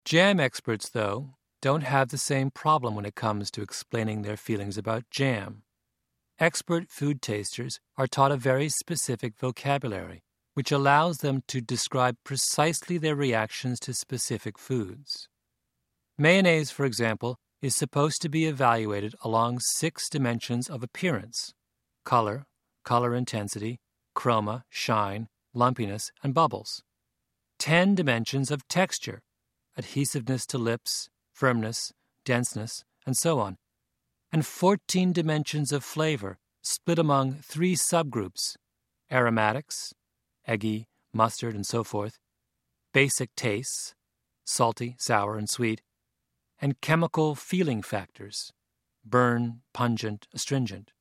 Jam experts, though, don't have the same problem when it comes to explaining their feelings about jam. Expert food tasters are taught a very specific vocabulary, which allows them to describe precisely their reactions to specific foods. Mayonnaise, for example, is supposed to be evaluated along 6 dimensions of appearance: color, color intensity, chroma, shine, lumpiness, and bubbles; 10 dimensions of texture, adhesiveness to lips, firmness, denseness, and so on; and 14 dimensions of flavor split among 3 subgroups: aromatics, eggy, mustard, and so forth; basic tastes, salty, sour, and sweet; and chemical feeling factors, burn, pungent, astringent.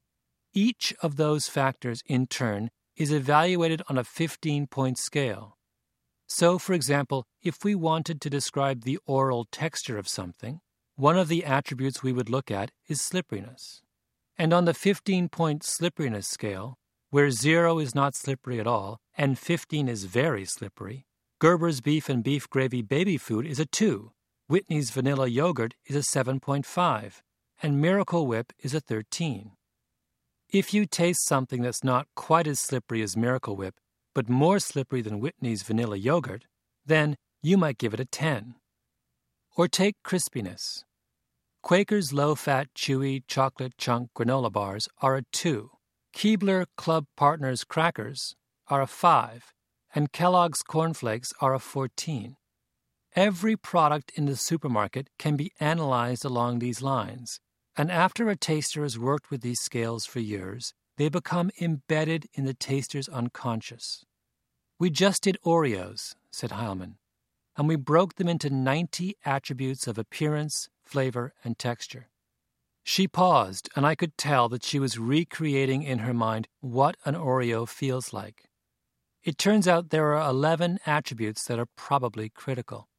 Each of those factors, in turn, is evaluated on a 15-point scale. So, for example, if we wanted to describe the oral texture of something, one of the attributes we would look at is slipperiness. And on the 15-point slipperiness scale, where 0 is not slippery at all and 15 is very slippery, Gerber's beef and beef gravy baby food is a 2, Whitney's vanilla yogurt is a 7.5, and Miracle Whip is a 13. If you taste something that's not quite as slippery as Miracle Whip, but more slippery than Whitney's vanilla yogurt, then you might give it a 10. Or take crispiness. Quaker's low-fat, chewy chocolate chunk granola bars are a 2. Keebler Club Partners crackers are a 5, and Kellogg's cornflakes are a 14. Every product in the supermarket can be analyzed along these lines, and after a taster has worked with these scales for years, they become embedded in the taster's unconscious. "We just did Oreos," said Heilman, "and we broke them into 90 attributes of appearance, flavor, and texture." She paused, and I could tell that she was recreating in her mind what an Oreo feels like. It turns out there are 11 attributes that are probably critical.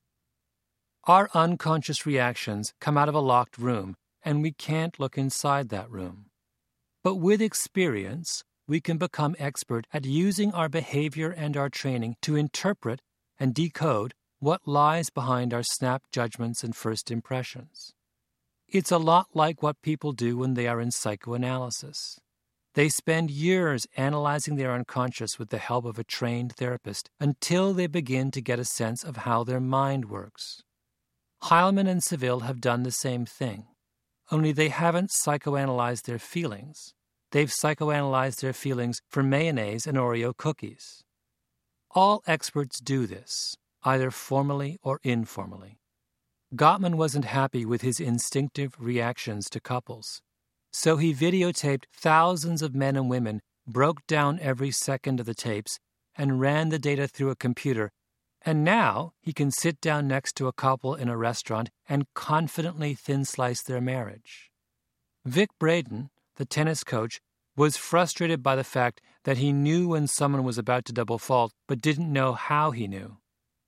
Our unconscious reactions come out of a locked room, and we can't look inside that room. But with experience, we can become expert at using our behavior and our training to interpret and decode what lies behind our snap judgments and first impressions. It's a lot like what people do when they are in psychoanalysis. They spend years analyzing their unconscious with the help of a trained therapist until they begin to get a sense of how their mind works. Heilman and Seville have done the same thing, only they haven't psychoanalyzed their feelings. They've psychoanalyzed their feelings for mayonnaise and Oreo cookies. All experts do this, either formally or informally. Gottman wasn't happy with his instinctive reactions to couples, so he videotaped thousands of men and women, broke down every second of the tapes, and ran the data through a computer, and now he can sit down next to a couple in a restaurant and confidently thin-slice their marriage. Vic Braden, the tennis coach, was frustrated by the fact that he knew when someone was about to double fault but didn't know how he knew.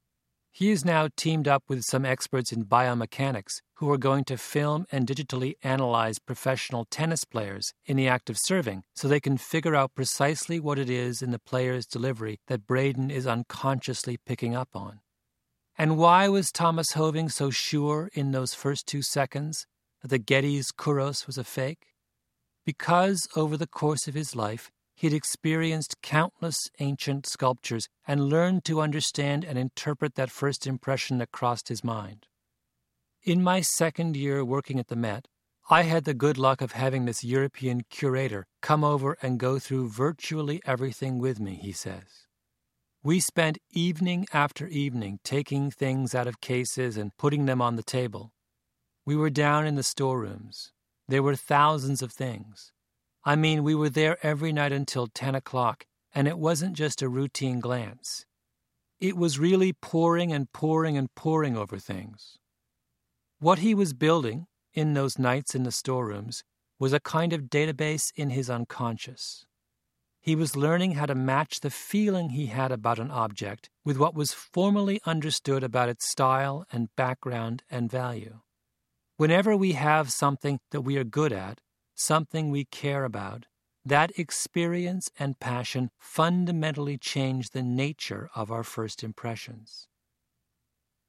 He is now teamed up with some experts in biomechanics who are going to film and digitally analyze professional tennis players in the act of serving so they can figure out precisely what it is in the player's delivery that Braden is unconsciously picking up on. And why was Thomas Hoving so sure in those first 2 seconds that the Getty's Kouros was a fake? Because over the course of his life, he had experienced countless ancient sculptures and learned to understand and interpret that first impression that crossed his mind. In my second year working at the Met, I had the good luck of having this European curator come over and go through virtually everything with me, he says. We spent evening after evening taking things out of cases and putting them on the table. We were down in the storerooms. There were thousands of things. I mean, we were there every night until 10 o'clock, and it wasn't just a routine glance. It was really poring and poring and poring over things. What he was building in those nights in the storerooms was a kind of database in his unconscious. He was learning how to match the feeling he had about an object with what was formally understood about its style and background and value. Whenever we have something that we are good at, something we care about, that experience and passion fundamentally change the nature of our first impressions.